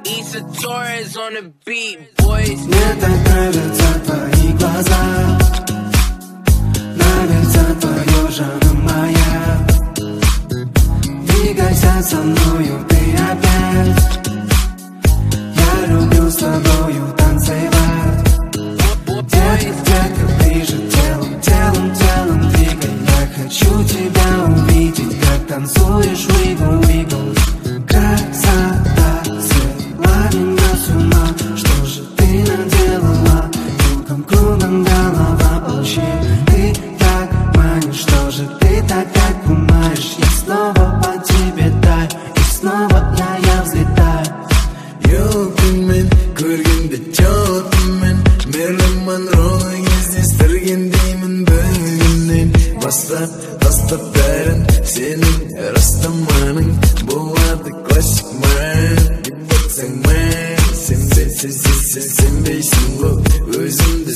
Issa Torres on the beat, boys. Мне так нравятся твои глаза, нравится твое жанна моя. Двигайся со мною ты опять, я люблю с тобою танцевать. Детка, ближе телом, телом, телом двигай. Я хочу тебя увидеть, как танцуешь wiggle, wiggle. Красота свела меня с ума. Что же ты наделала? Кругом, кругом голова. Вообще ты так манишь. Что же ты так пугаешь? Я снова по тебе таю, и снова я взлетаю. Yo'qman, ko'rganda cho'qman. Marilyn Monroe ezdestirgan deyman bugundan boshlab. Dastlab barin sening rastamoning bo'ladi klassik man. Deb aytsang man, sen beysin bu o'zimda